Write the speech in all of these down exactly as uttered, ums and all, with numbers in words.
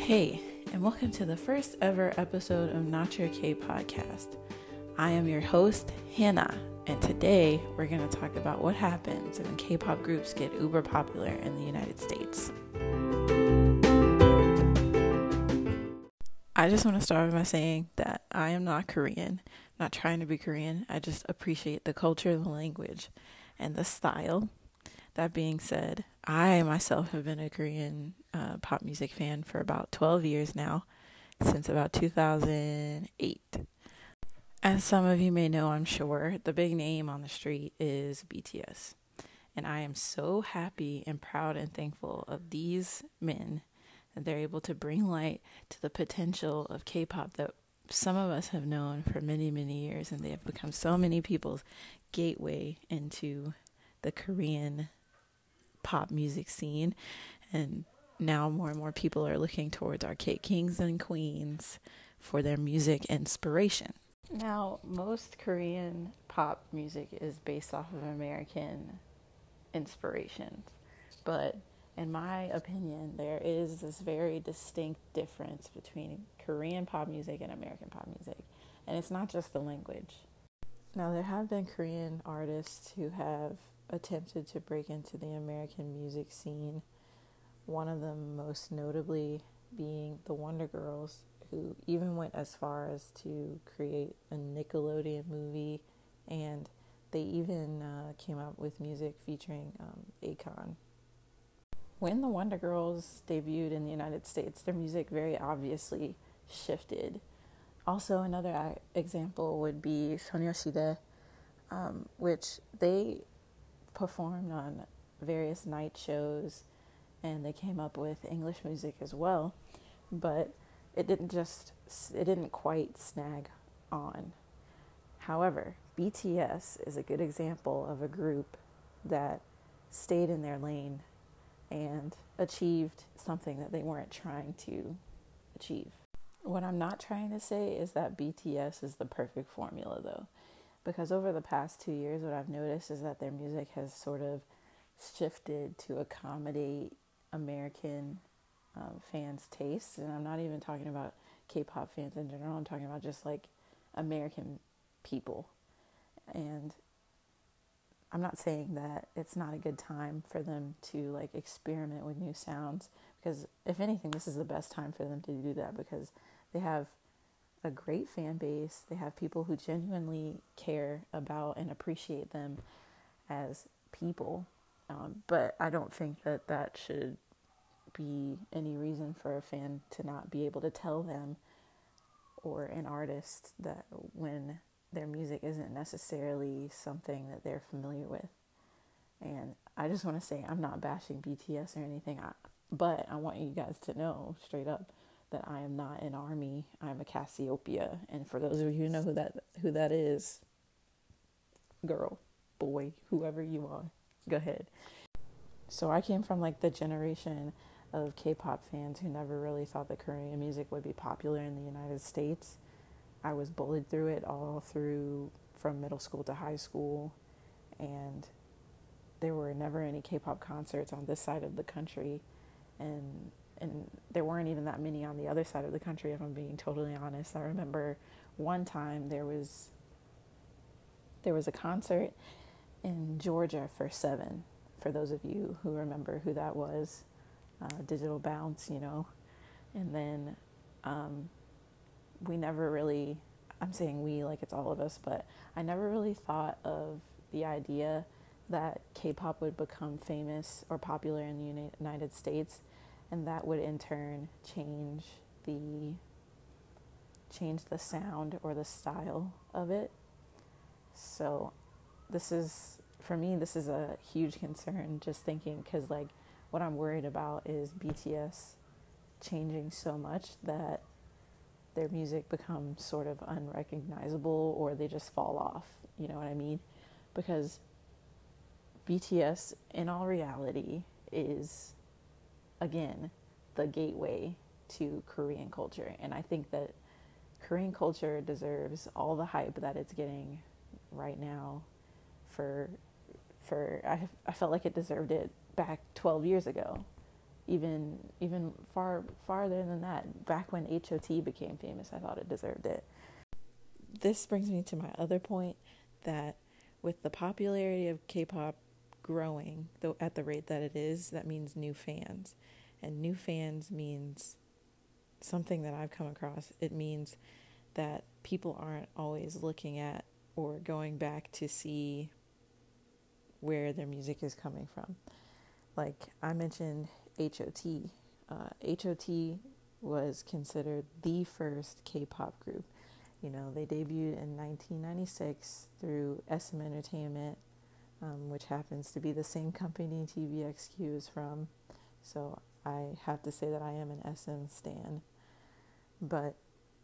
Hey, and welcome to the first ever episode of Not Your K podcast. I am your host, Hannah, and today we're going to talk about what happens when K-pop groups get uber popular in the United States. I just want to start by saying that I am not Korean, not trying to be Korean. I just appreciate the culture, the language, and the style. That being said, I myself have been a Korean uh, pop music fan for about twelve years now, since about two thousand eight. As some of you may know, I'm sure, the big name on the street is B T S. And I am so happy and proud and thankful of these men that they're able to bring light to the potential of K-pop that some of us have known for many, many years. And they have become so many people's gateway into the Korean pop music scene, and now more and more people are looking towards our kings and queens for their music inspiration. Now, most Korean pop music is based off of American inspirations, but in my opinion, there is this very distinct difference between Korean pop music and American pop music, and it's not just the language. Now, there have been Korean artists who have attempted to break into the American music scene, one of them most notably being the Wonder Girls, who even went as far as to create a Nickelodeon movie, and they even uh, came out with music featuring um, Akon. When the Wonder Girls debuted in the United States, their music very obviously shifted. Also, another example would be Soneoshide, um, which they performed on various night shows, and they came up with English music as well, but it didn't just it didn't quite snag on. However, B T S is a good example of a group that stayed in their lane and achieved something that they weren't trying to achieve. What I'm not trying to say is that B T S is the perfect formula, though. Because over the past two years, what I've noticed is that their music has sort of shifted to accommodate American um, fans' tastes. And I'm not even talking about K-pop fans in general. I'm talking about just like American people. And I'm not saying that it's not a good time for them to like experiment with new sounds. Because if anything, this is the best time for them to do that, because they have a great fan base. They have people who genuinely care about and appreciate them as people. Um, but I don't think that that should be any reason for a fan to not be able to tell them or an artist that when their music isn't necessarily something that they're familiar with. And I just want to say, I'm not bashing B T S or anything, I, but I want you guys to know straight up that I am not an ARMY. I'm a Cassiopeia. And for those of you who know who that who that is, girl, boy, whoever you are, go ahead. So I came from like the generation of K-pop fans who never really thought that Korean music would be popular in the United States. I was bullied through it all through from middle school to high school, and there were never any K-pop concerts on this side of the country, and and there weren't even that many on the other side of the country, if I'm being totally honest. I remember one time there was there was a concert in Georgia for Seven, for those of you who remember who that was, uh, Digital Bounce, you know, and then um, we never really, I'm saying we like it's all of us, but I never really thought of the idea that K-pop would become famous or popular in the United States, and that would in turn change the change the sound or the style of it. So this is, for me, this is a huge concern, just thinking, because like what I'm worried about is B T S changing so much that their music becomes sort of unrecognizable, or they just fall off, you know what I mean? Because B T S, in all reality, is, again, the gateway to Korean culture. And I think that Korean culture deserves all the hype that it's getting right now. For, for I, I felt like it deserved it back twelve years ago. even even far farther than that. Back when H O T became famous, I thought it deserved it. This brings me to my other point, that with the popularity of K-pop growing though at the rate that it is, that means new fans. And new fans means something that I've come across. It means that people aren't always looking at or going back to see where their music is coming from. Like I mentioned H O T. Uh, H O T was considered the first K-pop group. You know, they debuted in nineteen ninety-six through S M Entertainment, um, which happens to be the same company T V X Q is from. So I have to say that I am an S M stan. But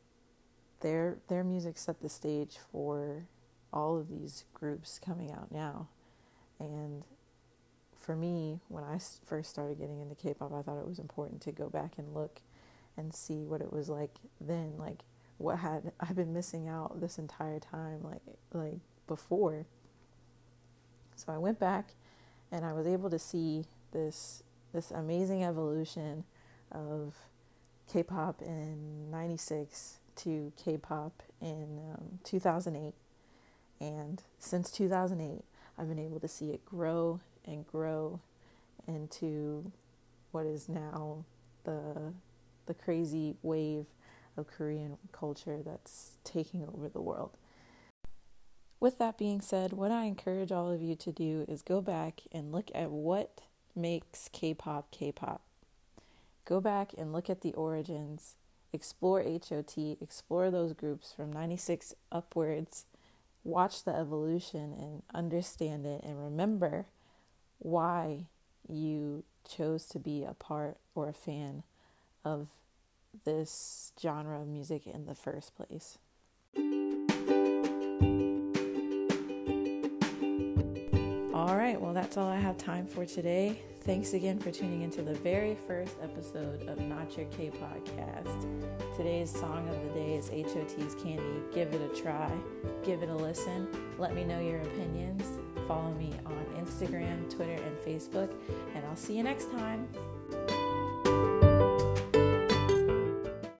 their their music set the stage for all of these groups coming out now. And for me, when I first started getting into K-pop, I thought it was important to go back and look and see what it was like then, like what had I been missing out this entire time, like like before. So I went back and I was able to see this this amazing evolution of K-pop in ninety-six to K-pop in um, two thousand eight. And since two thousand eight, I've been able to see it grow and grow into what is now the the crazy wave of Korean culture that's taking over the world. With that being said, what I encourage all of you to do is go back and look at what makes K-pop K-pop. Go back and look at the origins, explore H O T, explore those groups from ninety-six upwards, watch the evolution and understand it, and remember why you chose to be a part or a fan of this genre of music in the first place. All right, well, that's all I have time for today. Thanks again for tuning into the very first episode of Not Your K Podcast. Today's song of the day is H O T's Candy. Give it a try. Give it a listen. Let me know your opinions. Follow me on Instagram, Twitter, and Facebook, and I'll see you next time.